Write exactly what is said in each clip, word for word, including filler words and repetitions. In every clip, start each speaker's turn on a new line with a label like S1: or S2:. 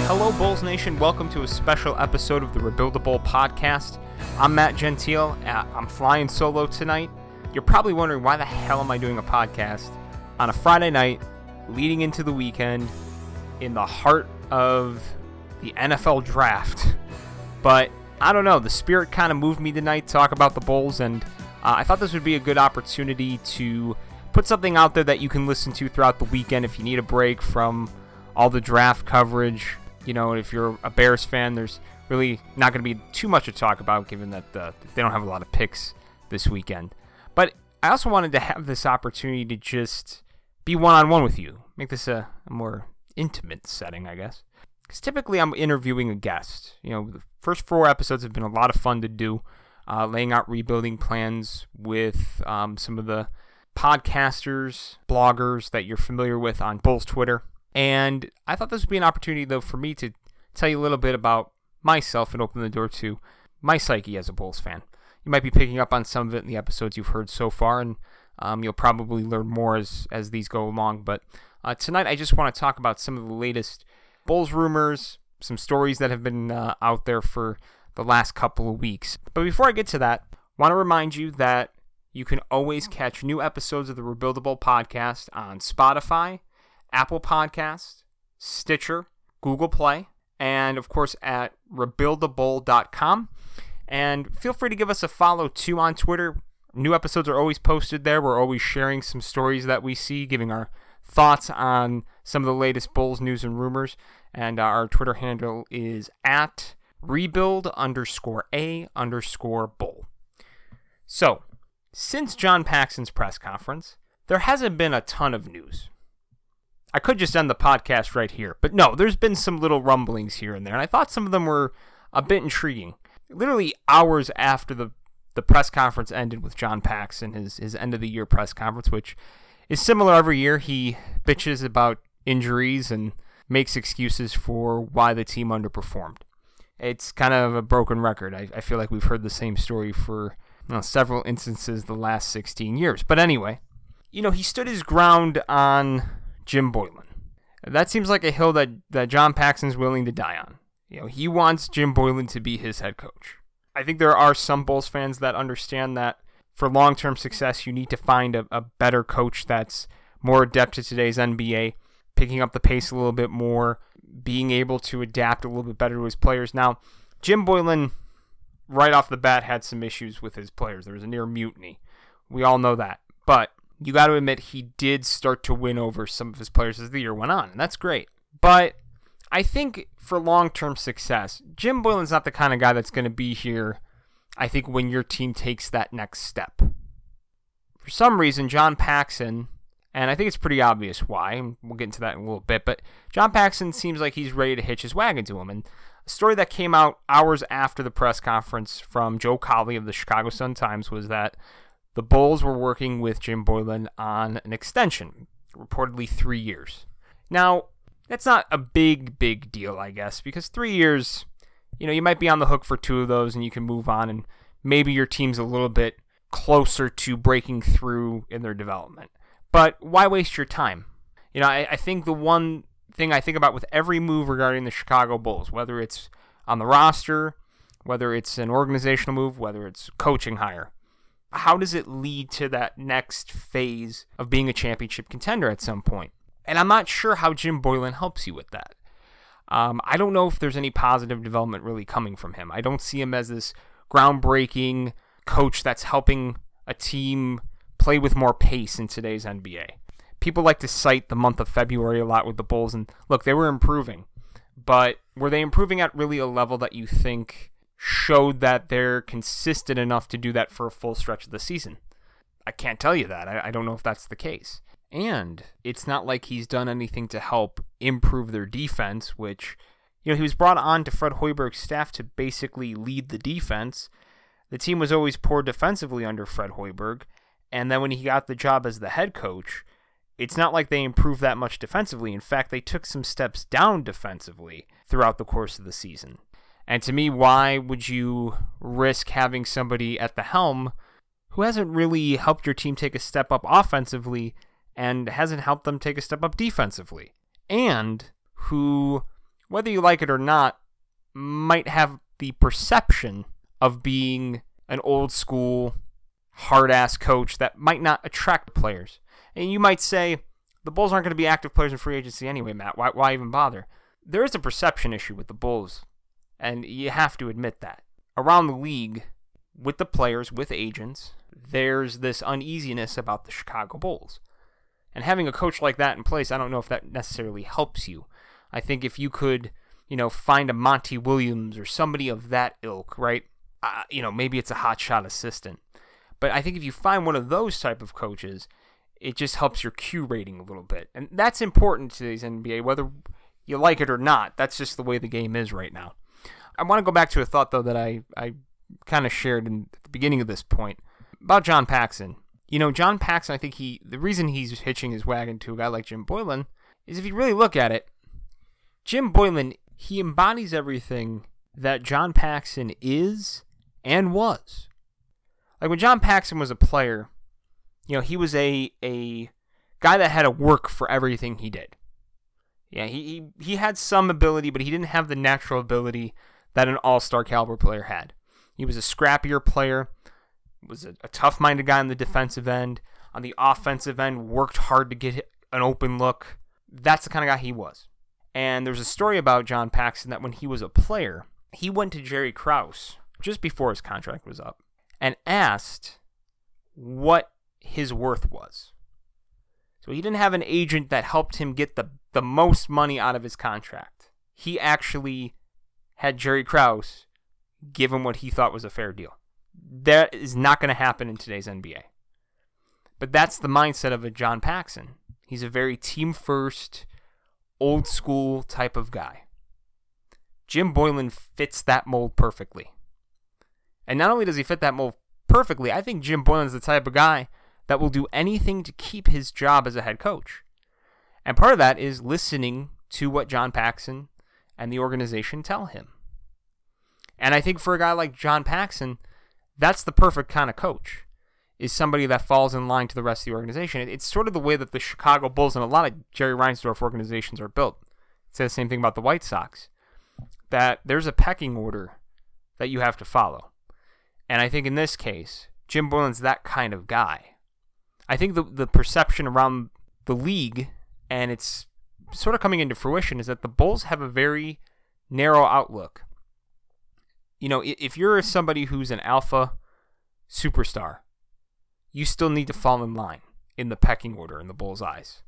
S1: Hello, Bulls Nation. Welcome to a special episode of the Rebuild the Bull podcast. I'm Matt Gentile. I'm flying solo tonight. You're probably wondering, why the hell am I doing a podcast on a Friday night leading into the weekend in the heart of the N F L draft? But I don't know. The spirit kind of moved me tonight to talk about the Bulls, and uh, I thought this would be a good opportunity to put something out there that you can listen to throughout the weekend if you need a break from all the draft coverage. You know, if you're a Bears fan, there's really not going to be too much to talk about, given that uh, they don't have a lot of picks this weekend. But I also wanted to have this opportunity to just be one-on-one with you, make this a, a more intimate setting, I guess. Because typically I'm interviewing a guest. You know, the first four episodes have been a lot of fun to do, uh, laying out rebuilding plans with um, some of the podcasters, bloggers that you're familiar with on Bulls Twitter. And I thought this would be an opportunity, though, for me to tell you a little bit about myself and open the door to my psyche as a Bulls fan. You might be picking up on some of it in the episodes you've heard so far, and um, you'll probably learn more as, as these go along. But uh, tonight I just want to talk about some of the latest Bulls rumors, some stories that have been uh, out there for the last couple of weeks. But before I get to that, I want to remind you that you can always catch new episodes of the Rebuild the Bull podcast on Spotify, Apple Podcasts, Stitcher, Google Play, and of course at rebuild the bull dot com. And feel free to give us a follow too on Twitter. New episodes are always posted there. We're always sharing some stories that we see, giving our thoughts on some of the latest Bulls news and rumors. And our Twitter handle is at rebuild underscore a underscore bull. So, since John Paxson's press conference, there hasn't been a ton of news. I could just end the podcast right here, but no, there's been some little rumblings here and there, and I thought some of them were a bit intriguing. Literally hours after the, the press conference ended with John Paxson, his, his end-of-the-year press conference, which is similar every year. He bitches about injuries and makes excuses for why the team underperformed. It's kind of a broken record. I, I feel like we've heard the same story for you know, several instances the last sixteen years. But anyway, you know, he stood his ground on Jim Boylen. That seems like a hill that, that John Paxson's willing to die on. You know, he wants Jim Boylen to be his head coach. I think there are some Bulls fans that understand that for long-term success, you need to find a, a better coach that's more adept to today's N B A, picking up the pace a little bit more, being able to adapt a little bit better to his players. Now, Jim Boylen, right off the bat, had some issues with his players. There was a near mutiny. We all know that. But you got to admit, he did start to win over some of his players as the year went on, and that's great. But I think for long-term success, Jim Boylen's not the kind of guy that's going to be here, I think, when your team takes that next step. For some reason, John Paxson, and I think it's pretty obvious why, and we'll get into that in a little bit, but John Paxson seems like he's ready to hitch his wagon to him. And a story that came out hours after the press conference from Joe Colley of the Chicago Sun-Times was that the Bulls were working with Jim Boylen on an extension, reportedly three years. Now, that's not a big, big deal, I guess, because three years, you know, you might be on the hook for two of those and you can move on, and maybe your team's a little bit closer to breaking through in their development. But why waste your time? You know, I, I think the one thing I think about with every move regarding the Chicago Bulls, whether it's on the roster, whether it's an organizational move, whether it's coaching hire, how does it lead to that next phase of being a championship contender at some point? And I'm not sure how Jim Boylen helps you with that. Um, I don't know if there's any positive development really coming from him. I don't see him as this groundbreaking coach that's helping a team play with more pace in today's N B A. People like to cite the month of February a lot with the Bulls, and look, they were improving. But were they improving at really a level that you think showed that they're consistent enough to do that for a full stretch of the season? I can't tell you that. I, I don't know if that's the case. And it's not like he's done anything to help improve their defense, which, you know, he was brought on to Fred Hoiberg's staff to basically lead the defense. The team was always poor defensively under Fred Hoiberg, and then when he got the job as the head coach, it's not like they improved that much defensively. In fact, they took some steps down defensively throughout the course of the season. And to me, why would you risk having somebody at the helm who hasn't really helped your team take a step up offensively and hasn't helped them take a step up defensively? And who whether you like it or not, might have the perception of being an old school, hard-ass coach that might not attract players. And you might say, the Bulls aren't going to be active players in free agency anyway, Matt. Why, why even bother? There is a perception issue with the Bulls, and you have to admit that. Around the league, with the players, with agents, there's this uneasiness about the Chicago Bulls. And having a coach like that in place, I don't know if that necessarily helps you. I think if you could, you know, find a Monty Williams or somebody of that ilk, right? Uh, you know, maybe it's a hotshot assistant. But I think if you find one of those type of coaches, it just helps your Q rating a little bit. And that's important to today's N B A, whether you like it or not. That's just the way the game is right now. I want to go back to a thought, though, that I, I kind of shared in at the beginning of this point about John Paxson. You know, John Paxson, I think he, the reason he's hitching his wagon to a guy like Jim Boylen is if you really look at it, Jim Boylen, he embodies everything that John Paxson is and was. Like when John Paxson was a player, you know, he was a a guy that had to work for everything he did. Yeah, he, he, he had some ability, but he didn't have the natural ability that an all-star caliber player had. He was a scrappier player, was a, a tough-minded guy on the defensive end. On the offensive end, worked hard to get an open look. That's the kind of guy he was. And there's a story about John Paxson that when he was a player, he went to Jerry Krause just before his contract was up and asked what his worth was. So he didn't have an agent that helped him get the, the most money out of his contract. He actually had Jerry Krause give him what he thought was a fair deal. That is not going to happen in today's N B A. But that's the mindset of a John Paxson. He's a very team-first, old-school type of guy. Jim Boylen fits that mold perfectly. And not only does he fit that mold perfectly, I think Jim Boylen is the type of guy that will do anything to keep his job as a head coach. And part of that is listening to what John Paxson and the organization tell him. And I think for a guy like John Paxson, that's the perfect kind of coach, is somebody that falls in line to the rest of the organization. It's sort of the way that the Chicago Bulls and a lot of Jerry Reinsdorf organizations are built. Say the same thing about the White Sox, that there's a pecking order that you have to follow. And I think in this case, Jim Boylen's that kind of guy. I think the the perception around the league, and it's sort of coming into fruition, is that the Bulls have a very narrow outlook. You know, if you're somebody who's an alpha superstar, you still need to fall in line in the pecking order in the Bulls' eyes.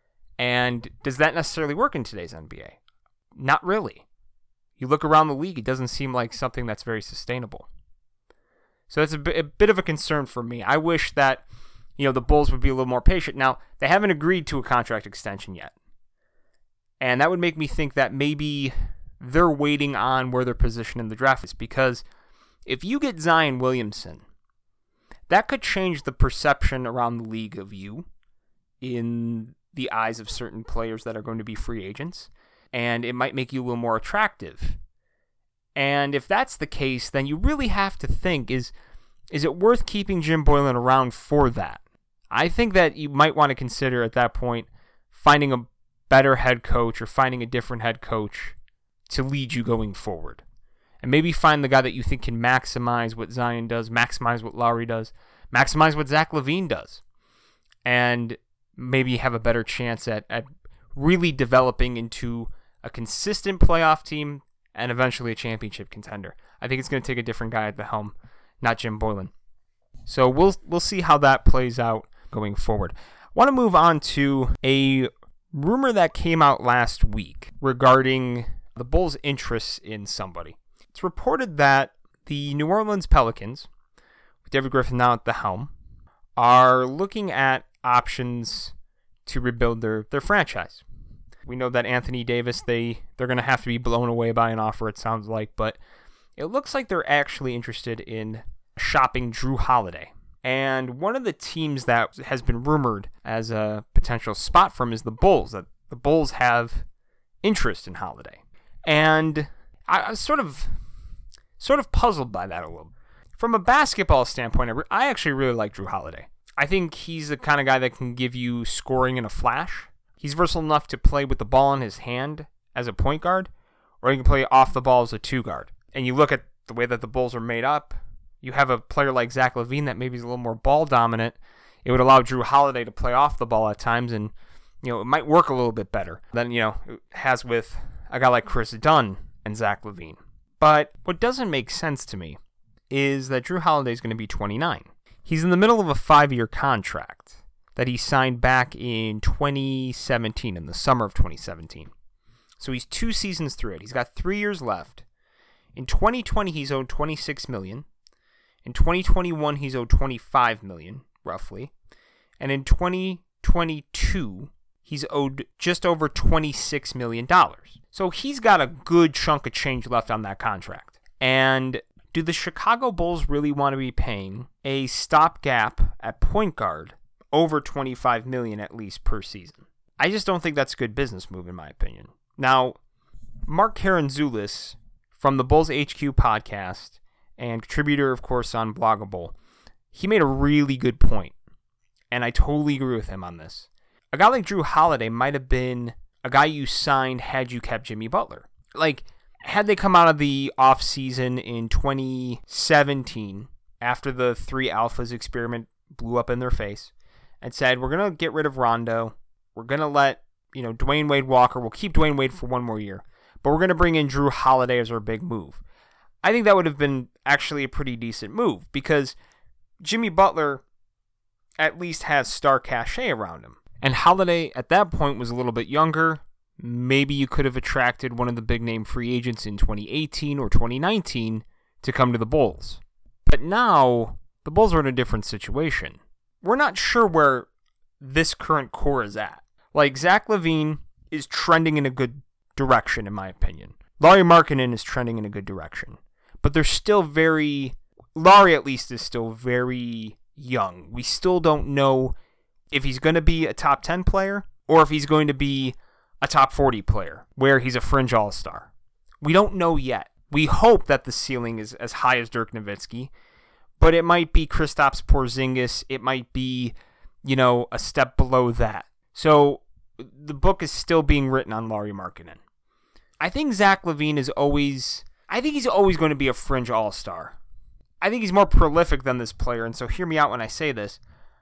S1: And does that necessarily work in today's N B A? Not really. You look around the league, it doesn't seem like something that's very sustainable. So that's a bit, a bit of a concern for me. I wish that, you know, the Bulls would be a little more patient. Now, they haven't agreed to a contract extension yet. And that would make me think that maybe they're waiting on where their position in the draft is. Because if you get Zion Williamson, that could change the perception around the league of you in the eyes of certain players that are going to be free agents. And it might make you a little more attractive. And if that's the case, then you really have to think, is is it worth keeping Jim Boylen around for that? I think that you might want to consider at that point finding a better head coach or finding a different head coach to lead you going forward. And maybe find the guy that you think can maximize what Zion does, maximize what Lowry does, maximize what Zach LaVine does. And maybe have a better chance at, at really developing into a consistent playoff team and eventually a championship contender. I think it's going to take a different guy at the helm, not Jim Boylen. So we'll we'll see how that plays out going forward. I want to move on to a rumor that came out last week regarding the Bulls' interests in somebody. It's reported that the New Orleans Pelicans, with David Griffin now at the helm, are looking at options to rebuild their, their franchise. We know that Anthony Davis, they, they're going to have to be blown away by an offer, it sounds like, but it looks like they're actually interested in shopping Jrue Holiday. And one of the teams that has been rumored as a potential spot for him is the Bulls, that the Bulls have interest in Holiday. And I, I was sort of, sort of puzzled by that a little. From a basketball standpoint, I, re- I actually really like Jrue Holiday. I think he's the kind of guy that can give you scoring in a flash. He's versatile enough to play with the ball in his hand as a point guard, or he can play off the ball as a two guard. And you look at the way that the Bulls are made up, you have a player like Zach LaVine that maybe is a little more ball dominant. It would allow Jrue Holiday to play off the ball at times, and you know it might work a little bit better than you know it has with a guy like Chris Dunn and Zach LaVine. But what doesn't make sense to me is that Jrue Holiday is going to be twenty-nine. He's in the middle of a five-year contract that he signed back in twenty seventeen, in the summer of twenty seventeen. So he's two seasons through it. He's got three years left. In twenty twenty, he's owed twenty-six million dollars. In twenty twenty-one, he's owed twenty-five million dollars, roughly. And in twenty twenty-two, he's owed just over twenty-six million dollars. So he's got a good chunk of change left on that contract. And do the Chicago Bulls really want to be paying a stopgap at point guard over twenty-five million dollars at least per season? I just don't think that's a good business move, in my opinion. Now, Mark Karantzoulis from the Bulls H Q podcast and contributor, of course, on Bloggable, he made a really good point, and I totally agree with him on this. A guy like Jrue Holiday might have been a guy you signed had you kept Jimmy Butler. Like, had they come out of the offseason in twenty seventeen, after the three alphas experiment blew up in their face, and said, we're going to get rid of Rondo, we're going to let, you know, Dwayne Wade Walker, we'll keep Dwayne Wade for one more year, but we're going to bring in Jrue Holiday as our big move. I think that would have been actually a pretty decent move, because Jimmy Butler at least has star cachet around him. And Holiday, at that point, was a little bit younger. Maybe you could have attracted one of the big-name free agents in twenty eighteen or twenty nineteen to come to the Bulls. But now, the Bulls are in a different situation. We're not sure where this current core is at. Like, Zach LaVine is trending in a good direction, in my opinion. Lauri Markkanen is trending in a good direction. But they're still very... Lauri, at least, is still very young. We still don't know if he's going to be a top ten player or if he's going to be a top forty player where he's a fringe all-star. We don't know yet. We hope that the ceiling is as high as Dirk Nowitzki, but it might be Kristaps Porzingis. It might be, you know, a step below that. So the book is still being written on Lauri Markkanen. I think Zach LaVine is always... I think he's always going to be a fringe all-star. I think he's more prolific than this player, and so hear me out when I say this.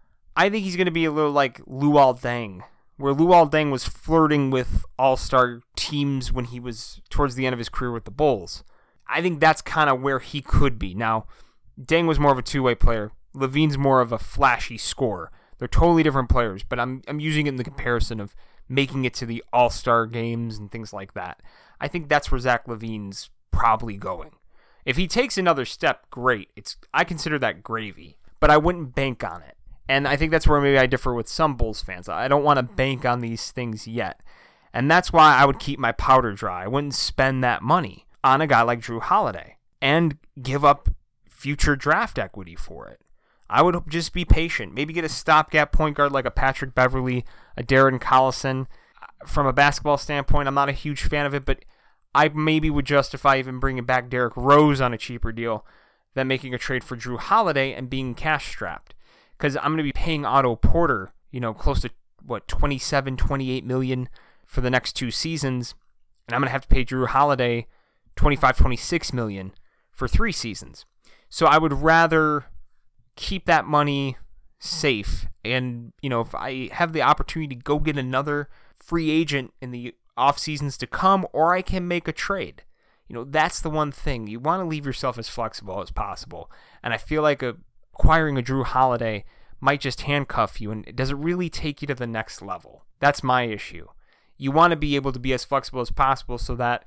S1: I think he's going to be a little like Luol Deng, where Luol Deng was flirting with all-star teams when he was towards the end of his career with the Bulls. I think that's kind of where he could be. Now, Deng was more of a two-way player. LaVine's more of a flashy scorer. They're totally different players, but I'm I'm using it in the comparison of making it to the all-star games and things like that. I think that's where Zach LaVine's probably going. If he takes another step, great. It's I consider that gravy, but I wouldn't bank on it. And I think that's where maybe I differ with some Bulls fans. I don't want to bank on these things yet. And that's why I would keep my powder dry. I wouldn't spend that money on a guy like Jrue Holiday and give up future draft equity for it. I would just be patient. Maybe get a stopgap point guard like a Patrick Beverley, a Darren Collison. From a basketball standpoint, I'm not a huge fan of it, but I maybe would justify even bringing back Derrick Rose on a cheaper deal than making a trade for Jrue Holiday and being cash strapped. Because I'm going to be paying Otto Porter, you know, close to, what, twenty-seven, twenty-eight million for the next two seasons. And I'm going to have to pay Jrue Holiday twenty-five, twenty-six million for three seasons. So I would rather keep that money safe. And, you know, if I have the opportunity to go get another free agent in the off seasons to come, or I can make a trade. You know, that's the one thing. You want to leave yourself as flexible as possible. And I feel like a, acquiring a Jrue Holiday might just handcuff you, and it doesn't really take you to the next level. That's my issue. You want to be able to be as flexible as possible so that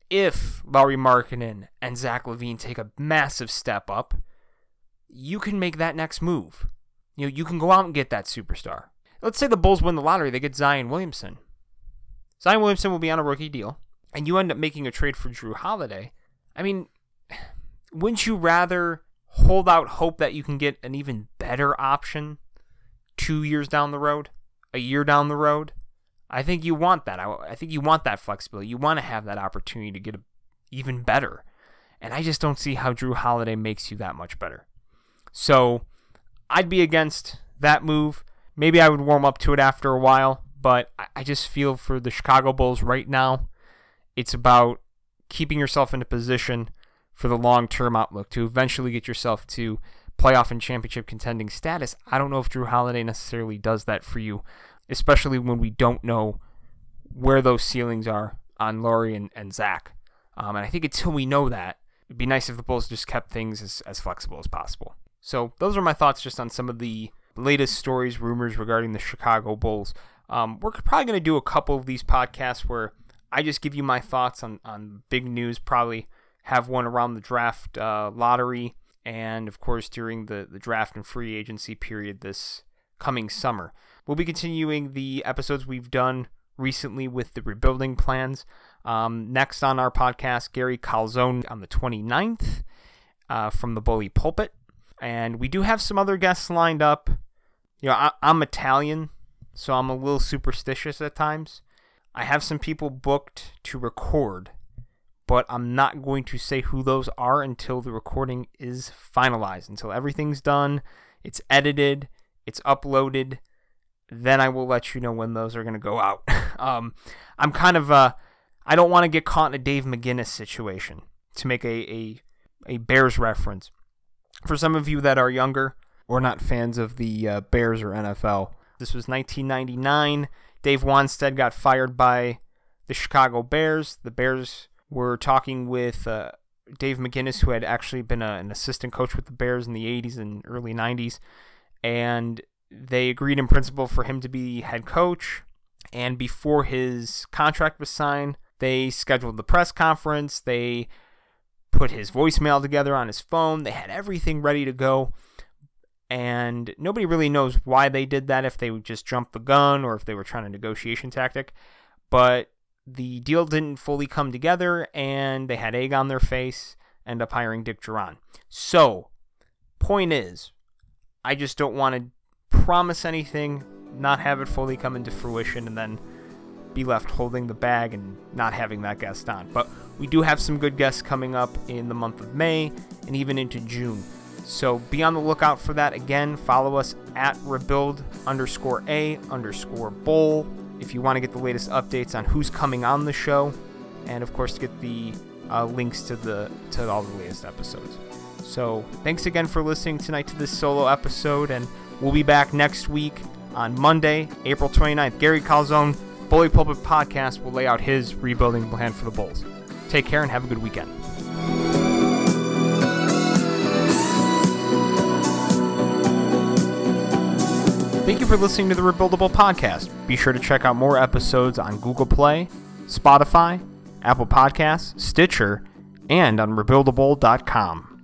S1: if Lauri Markkanen and Zach LaVine take a massive step up, you can make that next move. You know, you can go out and get that superstar. Let's say the Bulls win the lottery, they get Zion Williamson. Zion Williamson will be on a rookie deal, and you end up making a trade for Jrue Holiday. I mean, wouldn't you rather hold out hope that you can get an even better option two years down the road, a year down the road? I think you want that. I, I think you want that flexibility. You want to have that opportunity to get a, even better. And I just don't see how Jrue Holiday makes you that much better. So I'd be against that move. Maybe I would warm up to it after a while, but I, I just feel for the Chicago Bulls right now, it's about keeping yourself in a position for the long-term outlook to eventually get yourself to playoff and championship contending status. I don't know if Jrue Holiday necessarily does that for you, especially when we don't know where those ceilings are on Lauri and, and Zach. Um, and I think until we know that, it'd be nice if the Bulls just kept things as, as flexible as possible. So those are my thoughts just on some of the latest stories, rumors regarding the Chicago Bulls. Um, we're probably going to do a couple of these podcasts where I just give you my thoughts on, on big news, probably have one around the draft uh, lottery, and of course during the, the draft and free agency period this coming summer. We'll be continuing the episodes we've done recently with the rebuilding plans. Um, next on our podcast, Gary Calzone on the twenty-ninth uh, from the Bully Pulpit. And we do have some other guests lined up. You know, I, I'm Italian, so I'm a little superstitious at times. I have some people booked to record, but I'm not going to say who those are until the recording is finalized, until everything's done, it's edited, it's uploaded. Then I will let you know when those are going to go out. um, I'm kind of, uh, I don't want to get caught in a Dave McGinnis situation, to make a, a, a Bears reference. For some of you that are younger or not fans of the uh, Bears or N F L, this was nineteen ninety-nine. Dave Wanstead got fired by the Chicago Bears. The Bears were talking with uh, Dave McGinnis, who had actually been a, an assistant coach with the Bears in the eighties and early nineties. And they agreed in principle for him to be head coach. And before his contract was signed, they scheduled the press conference. They put his voicemail together on his phone. They had everything ready to go. And nobody really knows why they did that, if they would just jump the gun or if they were trying a negotiation tactic. But the deal didn't fully come together, and they had egg on their face, end up hiring Dick Duran. So, point is, I just don't want to promise anything, not have it fully come into fruition, and then be left holding the bag and not having that guest on. But we do have some good guests coming up in the month of May and even into June. So be on the lookout for that. Again, follow us at rebuild underscore a underscore bowl if you want to get the latest updates on who's coming on the show, and of course get the uh, links to the to all the latest episodes. So thanks again for listening tonight to this solo episode, and we'll be back next week on Monday, April twenty-ninth. Gary Calzone, Bully Pulpit Podcast, will lay out his rebuilding plan for the Bulls. Take care and have a good weekend. Thank you for listening to the Rebuildable Podcast. Be sure to check out more episodes on Google Play, Spotify, Apple Podcasts, Stitcher, and on rebuildable dot com.